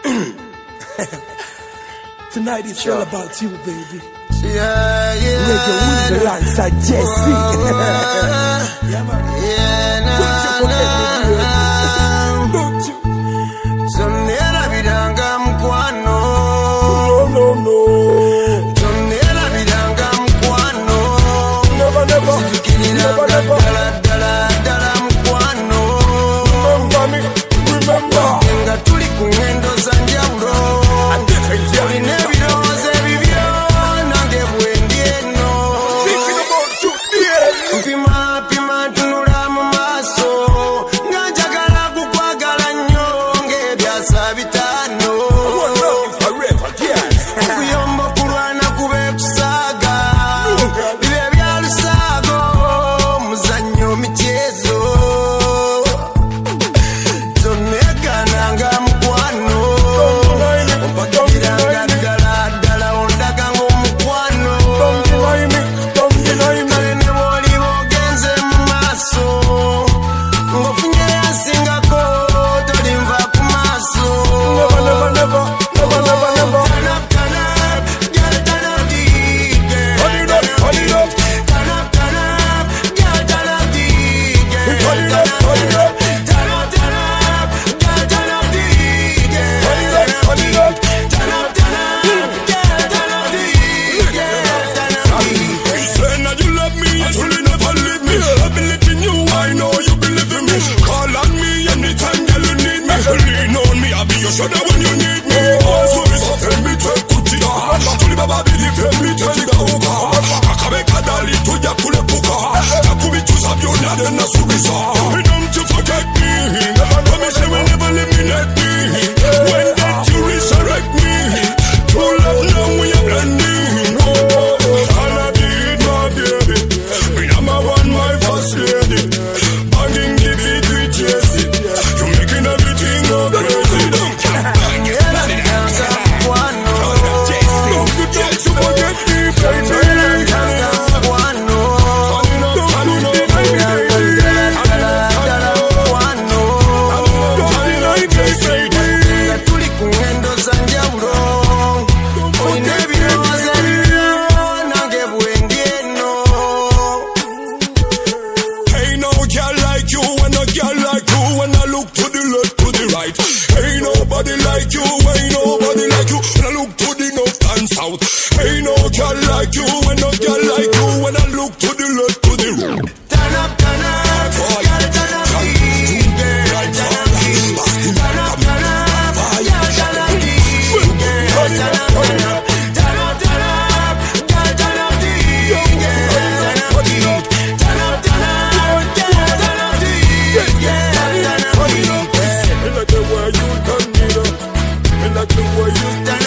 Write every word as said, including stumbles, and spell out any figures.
Tonight it's sure. all about you, baby. Yeah, yeah. Radio Weasel alongside Jesse. Yeah, man. Yeah, nah, nah. Don't you? Sonera vidanga mkwano. No, no, no. Sonera vidanga mkwano. Never, never. Never, never. Dala, dala, dala mkwano. Remember me, remember. Nga tuli kungendo za njawulo. Olina ebirowozo ebibyo nange bwendyeno. Mpima pima tunula mu maaso nga njagala kukwagala nnyo ng'ebyasa bitaano. Okuyomba okulwana kube kusaaga bibe bya lusaago muzannyo michezo zonneekananga mukwano ompagiranga ddala ddala ondaga ng'omukwano kale ne bw'oliba ogenze mu maaso ng'ofunye yansingako tolinva ku maaso. Turn up, turn up, girl, turn up the girl. Turn up, turn up, girl, turn up the girl. Turn up, turn up, turn up, turn up, girl, turn up the girl. Turn up, turn up, girl, turn up the girl. Turn up the girl. Say now you love me, you truly never leave me. I believe in you, I know you believe in me. Call on me anytime, girl, you need me. Lean on me, I'll be your shoulder when you need me. Also, me so tell me to kutia. Tuli baba believe tell me to tiga uka. Akabe kadali to ya kule puka. Takubi tu sabyo na dena subisa. Don't you forget me. Promise you will never eliminate me. When that you resurrect me. True love now we are blending. All I did, my baby. Me number one, my first lady. Banging the beat with Jesse. You making everything go crazy. Sonera vidanga mukwano. Don't you forget me, baby. Sonera vidanga mukwano. Nga tuli ku ngendo za njawulo olina ebirowoozo ebibyo nange bwendyeno. Ain't no girl like you, and no girl like you. When I look to the left, to the right, ain't nobody like you. Ain't nobody like you. When I look to the north and south, ain't no girl like you, and no girl like you. When I look to the left, to the right. Turn up, turn up, girl, turn up the girl, turn up the turn up, turn up, girl, turn up the girl, turn up, turn up, turn up, turn up, girl, turn up the girl, turn up the turn up, turn up, girl, turn up the girl, turn up the. Me like the way you turn me up. Me like the way you turn